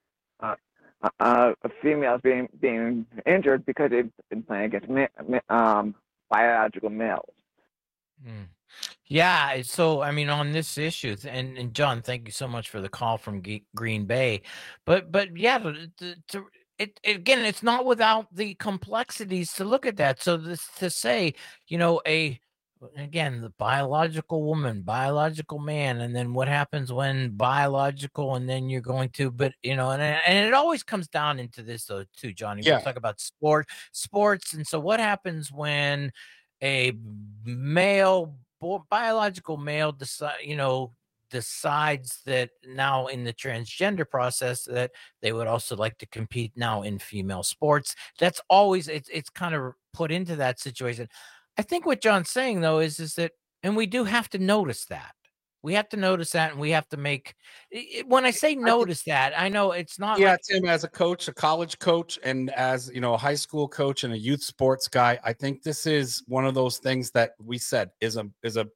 females being injured because they've been playing against biological males. Yeah, so I mean, on this issue, and John, thank you so much for the call from Green Bay, but yeah, again, it's not without the complexities to look at that. So to say, you know, again, the biological woman, biological man, and then what happens when biological, and then you're going to, but you know, and it always comes down into this though too, Johnny. Yeah. We talk about sports, and so what happens when a biological male decides that now in the transgender process that they would also like to compete now in female sports. That's always it's kind of put into that situation. I think what John's saying though is that, and we do have to notice that. We have to notice that, and we have to make. When I say notice that, I know it's not. Yeah, Tim, as a coach, a college coach, and as a high school coach and a youth sports guy, I think this is one of those things that we said is an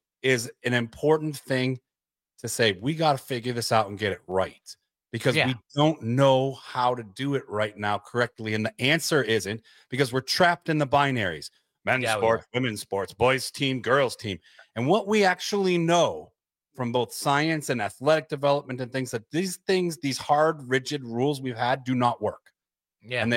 important thing to say. We got to figure this out and get it right, because we don't know how to do it right now correctly, and the answer isn't, because we're trapped in the binaries: men's sports, women's sports, boys team, girls team, and what we actually know from both science and athletic development and things, that these hard, rigid rules we've had do not work. Yeah. And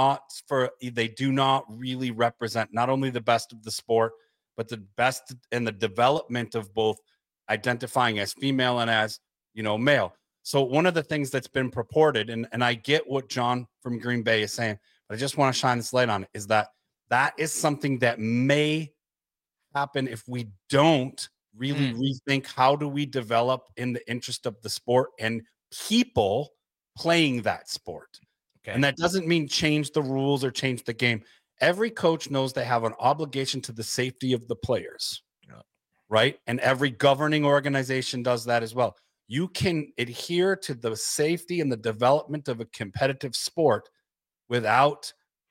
they do not really represent not only the best of the sport, but the best in the development of both identifying as female and as, male. So one of the things that's been purported, and I get what John from Green Bay is saying, but I just want to shine this light on it, is that is something that may happen if we don't really rethink how do we develop in the interest of the sport and people playing that sport. Okay. And that doesn't mean change the rules or change the game. Every coach knows they have an obligation to the safety of the players, right? And every governing organization does that as well. You can adhere to the safety and the development of a competitive sport without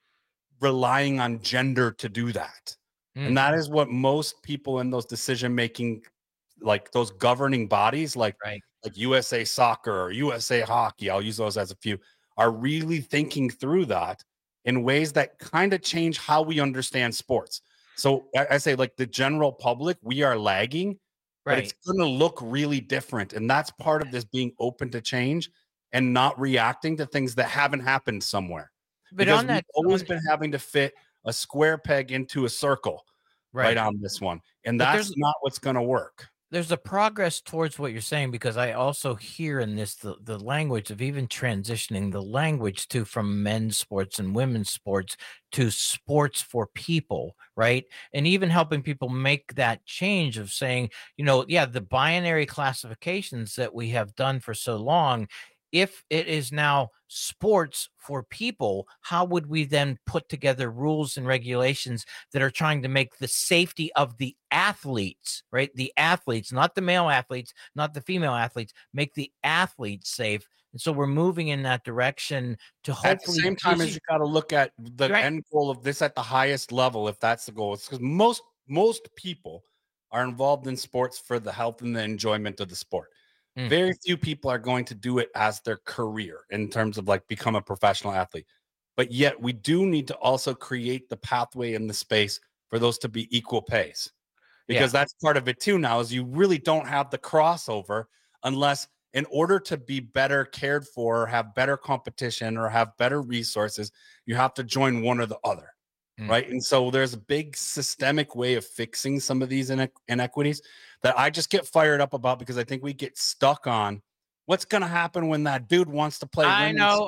relying on gender to do that. And that is what most people in those decision-making, like those governing bodies, like USA Soccer or USA Hockey, I'll use those as a few, are really thinking through that in ways that kind of change how we understand sports. So I say, like, the general public, we are lagging, but it's going to look really different. And that's part of this being open to change and not reacting to things that haven't happened somewhere. But because we've always been having to fit a square peg into a circle right on this one. And that's not what's going to work. There's a progress towards what you're saying, because I also hear in this the language of even transitioning the language from men's sports and women's sports to sports for people, right? And even helping people make that change of saying, the binary classifications that we have done for so long, if it is now sports for people, how would we then put together rules and regulations that are trying to make the safety of the athletes, right? The athletes, not the male athletes, not the female athletes, make the athletes safe. And so we're moving in that direction to hopefully. At the same time as you got to look at the end goal of this at the highest level, if that's the goal. It's because most people are involved in sports for the health and the enjoyment of the sport. Very few people are going to do it as their career in terms of like become a professional athlete. But yet we do need to also create the pathway in the space for those to be equal pace, because that's part of it too now, is you really don't have the crossover unless, in order to be better cared for, have better competition, or have better resources, you have to join one or the other. Right. And so there's a big systemic way of fixing some of these inequities that I just get fired up about, because I think we get stuck on what's going to happen when that dude wants to play. I know,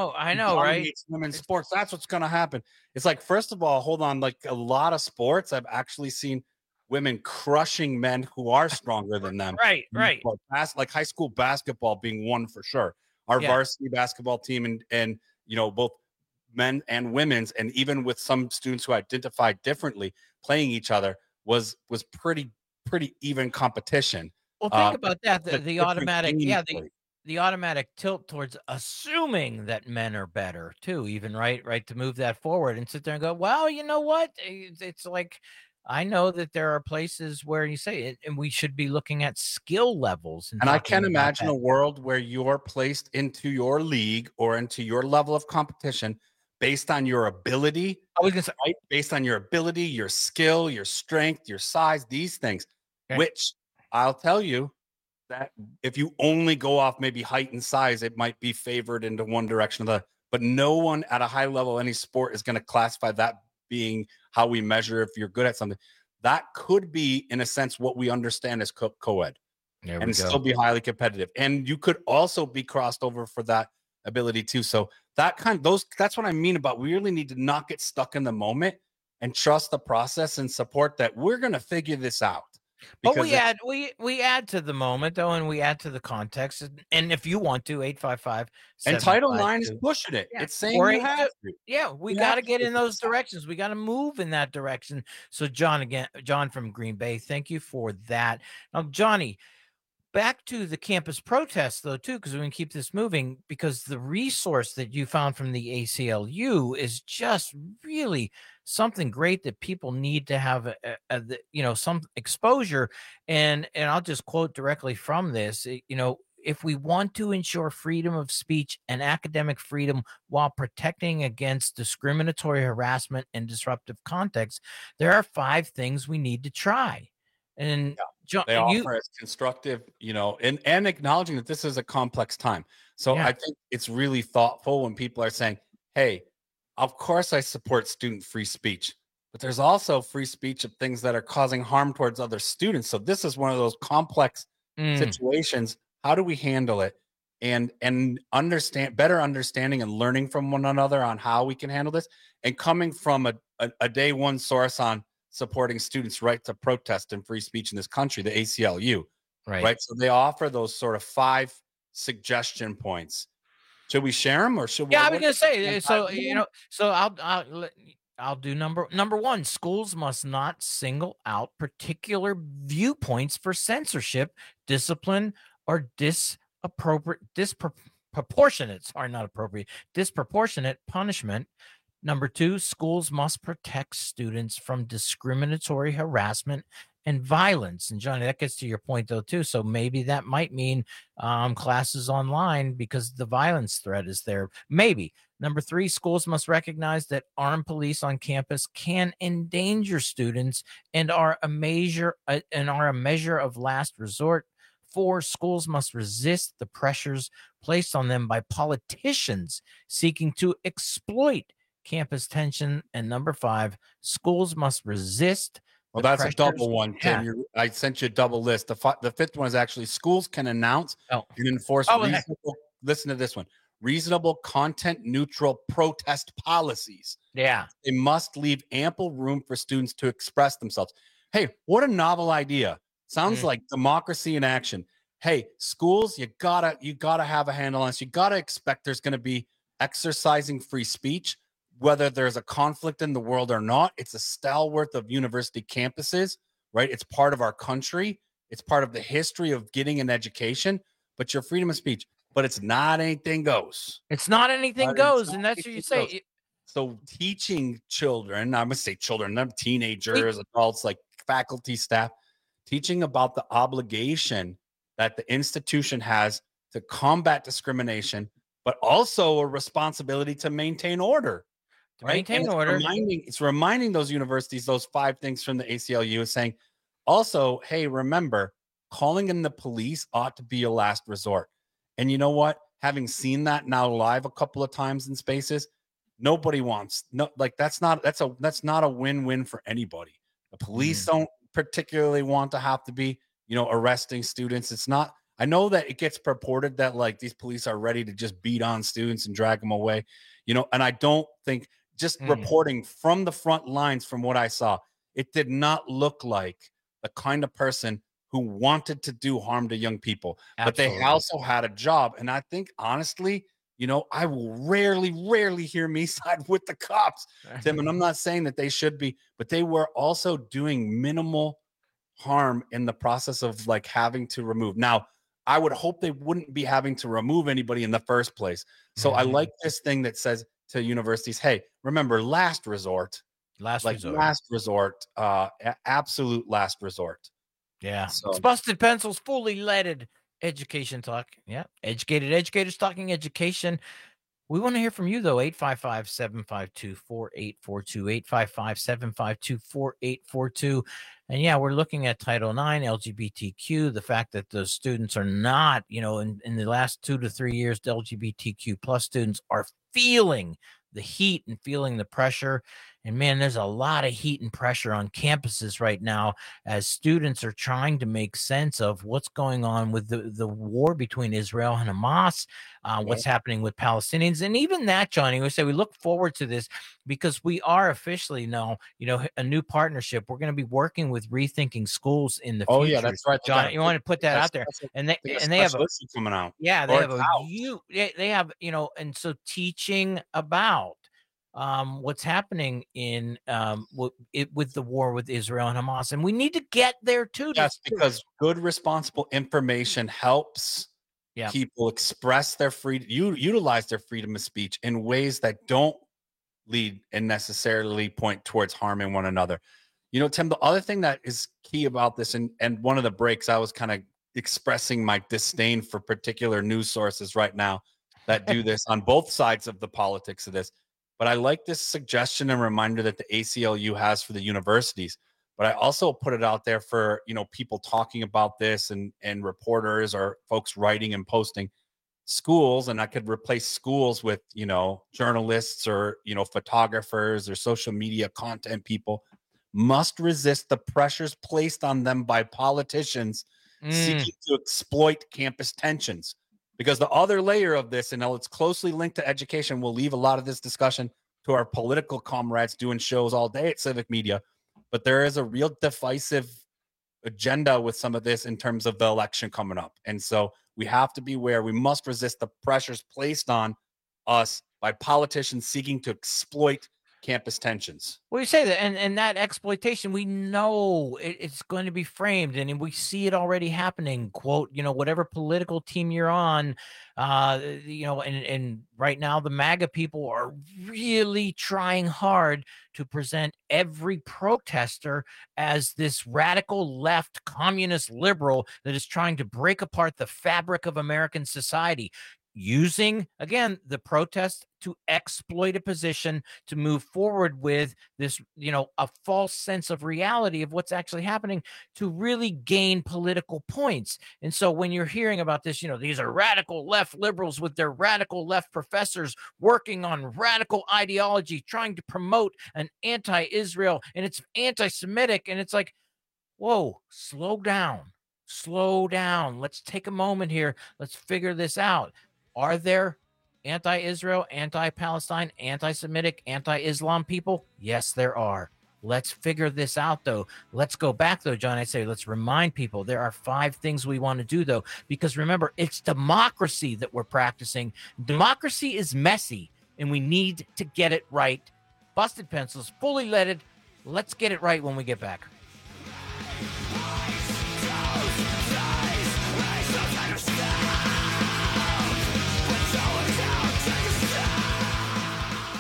right? Women's sports. That's what's going to happen. It's like, first of all, hold on. Like a lot of sports, I've actually seen women crushing men who are stronger than them. Right. Like high school basketball being one for sure. Our varsity basketball team and both men and women's, and even with some students who identified differently playing each other, was pretty even competition. Well, think about that. The automatic, the automatic tilt towards assuming that men are better too, even right to move that forward and sit there and go, well, you know what? It's like, I know that there are places where you say it, and we should be looking at skill levels. And I can't imagine a world where you're placed into your league or into your level of competition based on your ability. I was gonna say, right? Based on your ability, your skill, your strength, your size, these things, which I'll tell you that if you only go off maybe height and size, it might be favored into one direction or the, but no one at a high level, any sport, is going to classify that being how we measure if you're good at something. That could be, in a sense, what we understand as co-ed, and still be highly competitive. And you could also be crossed over for that ability too. So that's what I mean about, we really need to not get stuck in the moment and trust the process and support that we're going to figure this out. But we add to the moment though, and we add to the context. And if you want to, 855. And Title IX is pushing it. It's saying you have to. Yeah, we got to get in those directions. We got to move in that direction. So John from Green Bay, thank you for that. Now, Johnny, back to the campus protests though too, because we can keep this moving, because the resource that you found from the ACLU is just really something great that people need to have some exposure. And I'll just quote directly from this. If we want to ensure freedom of speech and academic freedom while protecting against discriminatory harassment and disruptive context, there are 5 things we need to try. And John, they offer as constructive, and acknowledging that this is a complex time. So I think it's really thoughtful when people are saying, hey, of course I support student free speech, but there's also free speech of things that are causing harm towards other students. So this is one of those complex situations. How do we handle it? And better understanding and learning from one another on how we can handle this, and coming from a day one source on supporting students' right to protest and free speech in this country, the ACLU, right? So they offer those sort of 5 suggestion points. Should we share them, or should we? Yeah, I was gonna say. So so I'll do number 1. Schools must not single out particular viewpoints for censorship, discipline, or disproportionate punishment. Number 2, schools must protect students from discriminatory harassment and violence. And Johnny, that gets to your point though too. So maybe that might mean classes online because the violence threat is there. Maybe. Number 3, schools must recognize that armed police on campus can endanger students and are a measure of last resort. 4, schools must resist the pressures placed on them by politicians seeking to exploit campus tension. And number 5, schools must resist. Well, that's a double one, Tim. Yeah. I sent you a double list. The 5th one is actually schools can announce and enforce reasonable, listen to this one, reasonable content neutral protest policies. Yeah. They must leave ample room for students to express themselves. Hey, what a novel idea. Sounds like democracy in action. Hey, schools, you gotta have a handle on this. You gotta expect there's gonna be exercising free speech, whether there's a conflict in the world or not. It's a stalwart of university campuses, right? It's part of our country. It's part of the history of getting an education, but your freedom of speech, but it's not anything goes. It's not anything goes. And that's what you say. So teaching children, I'm going to say children, not teenagers, adults, like faculty, staff, teaching about the obligation that the institution has to combat discrimination, but also a responsibility to maintain order. Right? Maintain order. It's reminding those universities, those 5 things from the ACLU, is saying also, hey, remember, calling in the police ought to be a last resort. And you know what? Having seen that now live a couple of times in spaces, nobody wants that's not a win-win for anybody. The police don't particularly want to have to be, arresting students. It's not. I know that it gets purported that like these police are ready to just beat on students and drag them away, and I don't think, just reporting from the front lines, from what I saw, it did not look like the kind of person who wanted to do harm to young people. Absolutely. But they also had a job. And I think, honestly, I will rarely hear me side with the cops, Tim. And I'm not saying that they should be, but they were also doing minimal harm in the process of like having to remove. Now, I would hope they wouldn't be having to remove anybody in the first place. So I like this thing that says to universities, hey, remember, last resort, absolute last resort. Yeah. So. It's Busted Pencils, fully leaded education talk. Yeah. Educated educators talking education. We want to hear from you, though. 855-752-4842, 855-752-4842. And yeah, we're looking at Title IX, LGBTQ, the fact that the students are not, in the last 2 to 3 years, the LGBTQ plus students are feeling the heat and feeling the pressure. And man, there's a lot of heat and pressure on campuses right now as students are trying to make sense of what's going on with the war between Israel and Hamas, what's happening with Palestinians. And even that, Johnny, we say we look forward to this because we are officially now, a new partnership. We're going to be working with Rethinking Schools in the future. Oh, yeah, that's right. John, you want to put that out there. And they have a coming out. Yeah, they have and so teaching about what's happening in with the war with Israel and Hamas, and we need to get there too. Yes, because good, responsible information helps people express their freedom, utilize their freedom of speech in ways that don't lead and necessarily point towards harming one another. Tim, the other thing that is key about this, and one of the breaks, I was kind of expressing my disdain for particular news sources right now that do this on both sides of the politics of this. But I like this suggestion and reminder that the ACLU has for the universities. But I also put it out there for, people talking about this and reporters or folks writing and posting. Schools, and I could replace schools with, journalists or, photographers or social media content people, must resist the pressures placed on them by politicians seeking to exploit campus tensions. Because the other layer of this, and it's closely linked to education, we'll leave a lot of this discussion to our political comrades doing shows all day at Civic Media. But there is a real divisive agenda with some of this in terms of the election coming up. And so we have to be aware. We must resist the pressures placed on us by politicians seeking to exploit campus tensions. Well, you say that, and that exploitation, we know it's going to be framed, and we see it already happening. Quote, whatever political team you're on, and right now the MAGA people are really trying hard to present every protester as this radical left communist liberal that is trying to break apart the fabric of American society, using, again, the protest to exploit a position to move forward with this, a false sense of reality of what's actually happening to really gain political points. And so when you're hearing about this, these are radical left liberals with their radical left professors working on radical ideology, trying to promote an anti-Israel, and it's anti-Semitic. And it's like, whoa, slow down. Let's take a moment here. Let's figure this out. Are there anti-Israel, anti-Palestine, anti-Semitic, anti-Islam people? Yes, there are. Let's figure this out, though. Let's go back, though, John. I say let's remind people there are 5 things we want to do, though, because remember, it's democracy that we're practicing. Democracy is messy, and we need to get it right. Busted Pencils, fully leaded. Let's get it right when we get back.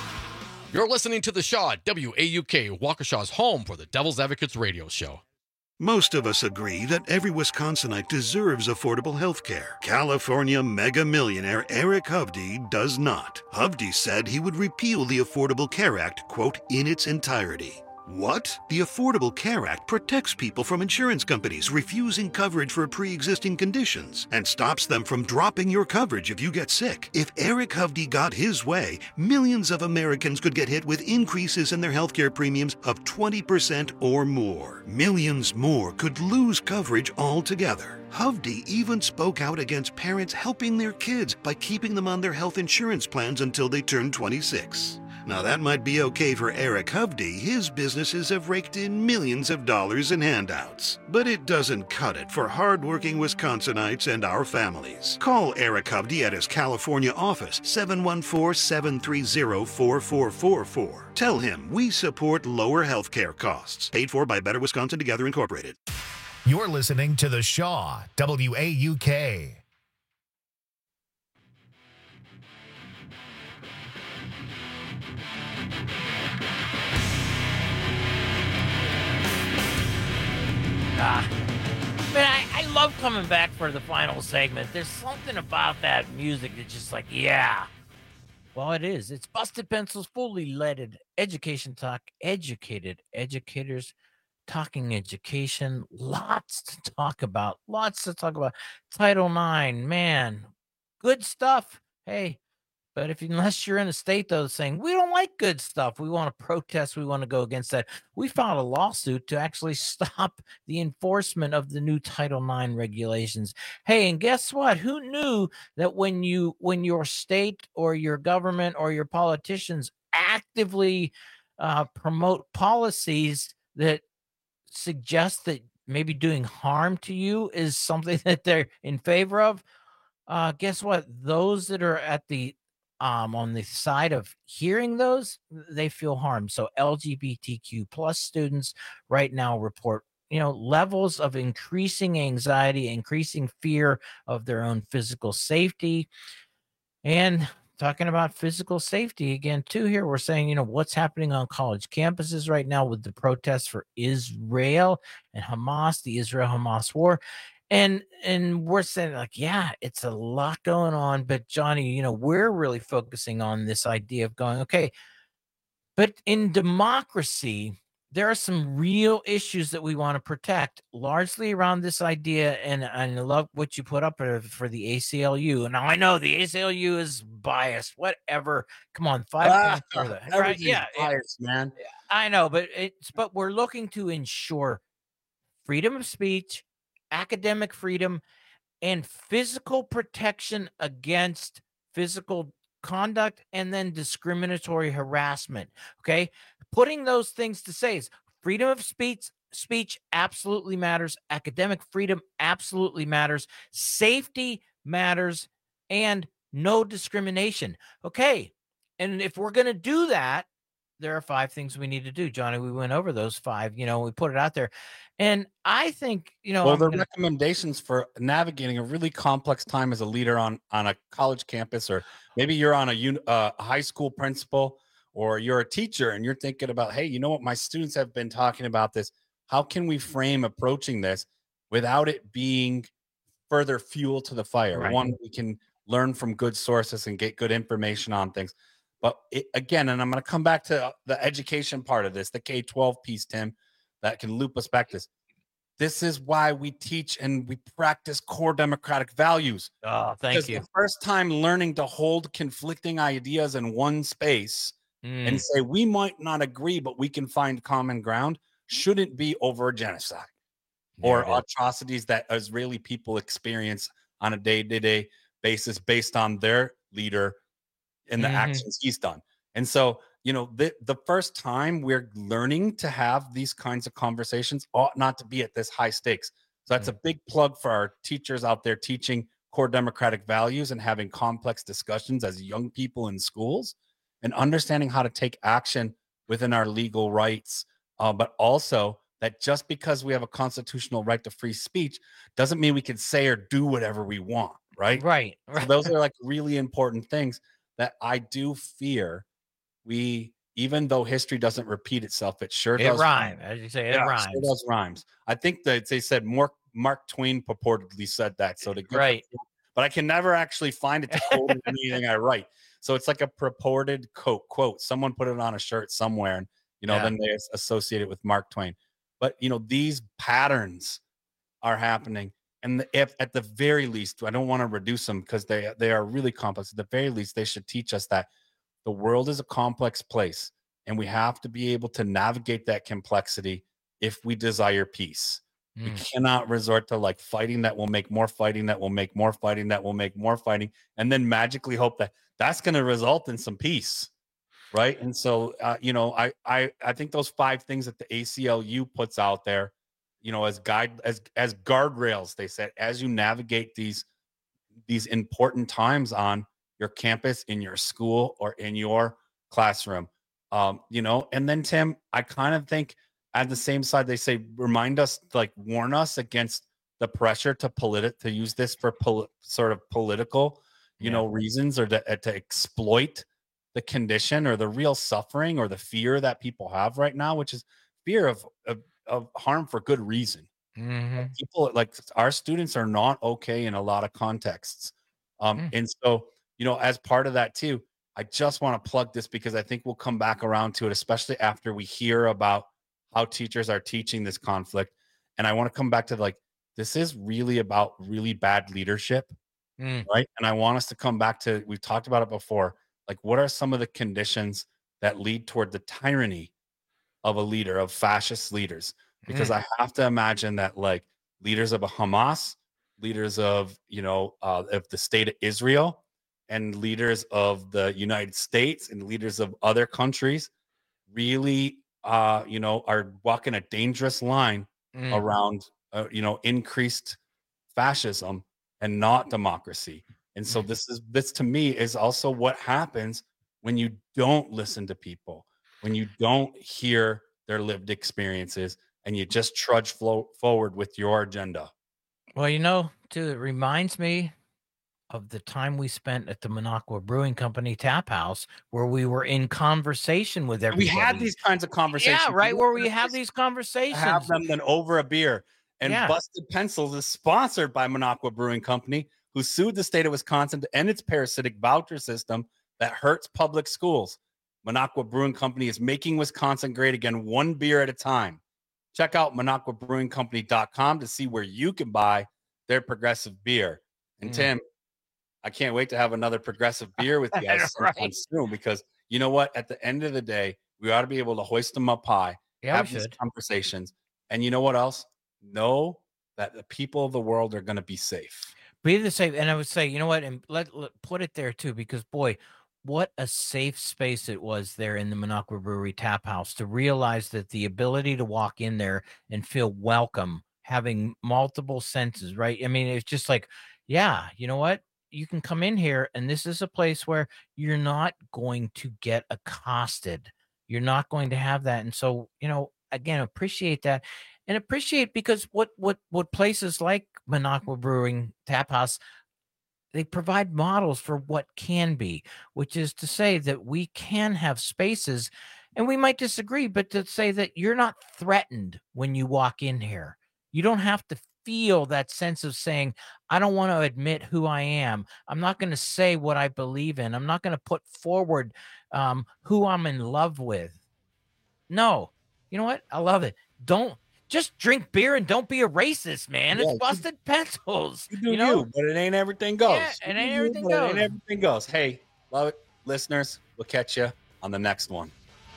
You're listening to The Shaw, WAUK, Waukesha's home for the Devil's Advocates radio show. Most of us agree that every Wisconsinite deserves affordable health care. California mega millionaire Eric Hovde does not. Hovde said he would repeal the Affordable Care Act, quote, in its entirety. What? The Affordable Care Act protects people from insurance companies refusing coverage for pre-existing conditions and stops them from dropping your coverage if you get sick. If Eric Hovde got his way, millions of Americans could get hit with increases in their healthcare premiums of 20% or more. Millions more could lose coverage altogether. Hovde even spoke out against parents helping their kids by keeping them on their health insurance plans until they turn 26. Now that might be okay for Eric Hovde. His businesses have raked in millions of dollars in handouts. But it doesn't cut it for hardworking Wisconsinites and our families. Call Eric Hovde at his California office, 714-730-4444. Tell him we support lower health care costs. Paid for by Better Wisconsin Together Incorporated. You're listening to The Shaw, WAUK. Man, I love coming back for the final segment. There's something about that music that's just like, yeah. Well, it is. It's Busted Pencils, fully leaded education talk, educated educators talking education. Lots to talk about. Title IX, man, good stuff. Hey, but unless you're in a state, though, saying we don't like good stuff, we want to protest, we want to go against that, we filed a lawsuit to actually stop the enforcement of the new Title IX regulations. Hey, and guess what? Who knew that when your state or your government or your politicians actively promote policies that suggest that maybe doing harm to you is something that they're in favor of? Guess what? Those that are at the on the side of hearing those, they feel harmed. So LGBTQ plus students right now report, levels of increasing anxiety, increasing fear of their own physical safety. And talking about physical safety again, too, here we're saying, what's happening on college campuses right now with the protests for Israel and Hamas, the Israel-Hamas war. And we're saying, like, yeah, it's a lot going on. But, Johnny, we're really focusing on this idea of going, okay, but in democracy, there are some real issues that we want to protect, largely around this idea. And I love what you put up for the ACLU. Now, I know the ACLU is biased, whatever. Come on, 5 points for that. Right? Yeah, biased, man. I know, but we're looking to ensure freedom of speech, academic freedom, and physical protection against physical conduct and then discriminatory harassment. Okay. Putting those things to say is freedom of speech absolutely matters. Academic freedom absolutely matters. Safety matters, and no discrimination. Okay. And if we're going to do that, there are 5 things we need to do, Johnny. We went over those 5, we put it out there. And I think, well, the recommendations for navigating a really complex time as a leader on a college campus, or maybe you're on a high school principal, or you're a teacher and you're thinking about, hey, you know what? My students have been talking about this. How can we frame approaching this without it being further fuel to the fire? Right. One, we can learn from good sources and get good information on things. But again, and I'm going to come back to the education part of this, the K-12 piece, Tim, that can loop us back to this. This is why we teach and we practice core democratic values. Oh, thank you. The first time learning to hold conflicting ideas in one space and say, we might not agree, but we can find common ground, shouldn't be over genocide or atrocities that Israeli people experience on a day-to-day basis based on their leader and the actions he's done. And so, the first time we're learning to have these kinds of conversations ought not to be at this high stakes. So that's a big plug for our teachers out there teaching core democratic values and having complex discussions as young people in schools and understanding how to take action within our legal rights. But also that just because we have a constitutional right to free speech doesn't mean we can say or do whatever we want. Right. So those are like really important things that I do fear we even though history doesn't repeat itself, it sure does rhyme. As you say, it rhymes. It does rhymes. I think that they said Mark Twain purportedly said that. So right. But I can never actually find it to quote in anything I write. So it's like a purported quote. Someone put it on a shirt somewhere, and then they associate it with Mark Twain. But these patterns are happening, and if at the very least, I don't want to reduce them because they are really complex. At the very least, they should teach us that the world is a complex place, and we have to be able to navigate that complexity if we desire peace. We cannot resort to like fighting that will make more fighting, that will make more fighting, that will make more fighting, and then magically hope that that's going to result in some peace, right? And so, I think those 5 things that the ACLU puts out there, as guardrails, they said, as you navigate these important times on your campus, in your school, or in your classroom, and then Tim, I kind of think at the same side, they say, remind us, like warn us against the pressure to use this for sort of political, reasons, or to exploit the condition or the real suffering or the fear that people have right now, which is fear of harm for good reason. People, like our students, are not okay in a lot of contexts. And so, as part of that too, I just want to plug this because I think we'll come back around to it, especially after we hear about how teachers are teaching this conflict. And I want to come back to this is really about really bad leadership, right? And I want us to come back to, we've talked about it before, like what are some of the conditions that lead toward the tyranny of a leader, of fascist leaders? Because I have to imagine that like leaders of a Hamas, leaders of, of the state of Israel, and leaders of the United States and leaders of other countries really are walking a dangerous line around, increased fascism and not democracy. And so this to me is also what happens when you don't listen to people, when you don't hear their lived experiences, and you just trudge forward with your agenda. Well, too, it reminds me of the time we spent at the Minocqua Brewing Company tap house, where we were in conversation with everybody. We had these kinds of conversations. Yeah, right, where we have these conversations. Have them then over a beer. And Busted Pencils is sponsored by Minocqua Brewing Company, who sued the state of Wisconsin to end its parasitic voucher system that hurts public schools. Minocqua Brewing Company is making Wisconsin great again, one beer at a time. Check out MinocquaBrewingCompany.com to see where you can buy their progressive beer. And Tim, I can't wait to have another progressive beer with you guys sometime soon, because you know what? At the end of the day, we ought to be able to hoist them up high, have these conversations. And you know what else? Know that the people of the world are going to be safe. Be the safe. And I would say, you know what? And let put it there too, because boy, what a safe space it was there in the Minocqua Brewery Tap House to realize that the ability to walk in there and feel welcome, having multiple senses, right? I mean, it's just like, yeah, you know what? You can come in here, and this is a place where you're not going to get accosted. You're not going to have that. And so, again, appreciate that, and appreciate, because what places like Minocqua Brewing Tap House, they provide models for what can be, which is to say that we can have spaces, and we might disagree, but to say that you're not threatened when you walk in here. You don't have to feel that sense of saying, I don't want to admit who I am. I'm not going to say what I believe in. I'm not going to put forward who I'm in love with. No, you know what? I love it. Don't just drink beer and don't be a racist, man. It's Busted Pencils. You know, but it ain't everything goes. Yeah, it ain't everything goes. It ain't everything goes. Hey, love it, listeners. We'll catch you on the next one.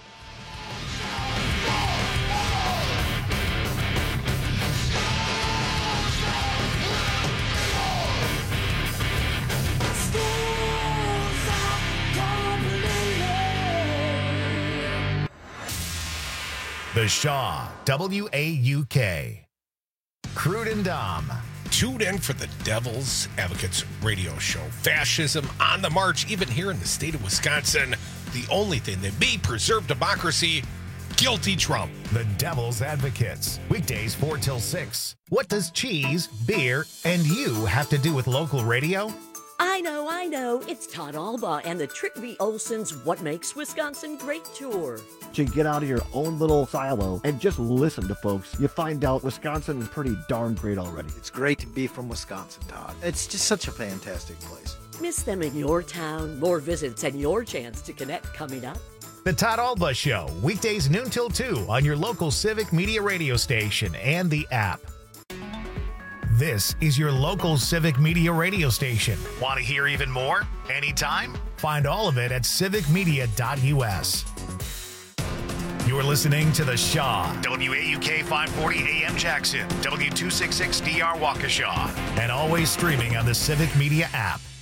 The Shaw, WAUK. Crude and Dom. Tune in for the Devil's Advocates radio show. Fascism on the march, even here in the state of Wisconsin. The only thing that may preserve democracy, guilty Trump. The Devil's Advocates. Weekdays 4 till 6. What does cheese, beer, and you have to do with local radio? I know. It's Todd Alba and the Trick V. Olson's What Makes Wisconsin Great tour. To get out of your own little silo and just listen to folks, you find out Wisconsin is pretty darn great already. It's great to be from Wisconsin, Todd. It's just such a fantastic place. Miss them in your town, more visits, and your chance to connect coming up. The Todd Alba Show, weekdays noon till 2 on your local Civic Media radio station and the app. This is your local Civic Media radio station. Want to hear even more? Anytime? Find all of it at civicmedia.us. You're listening to The Shaw, WAUK 540 AM Jackson, W266DR Waukesha, and always streaming on the Civic Media app.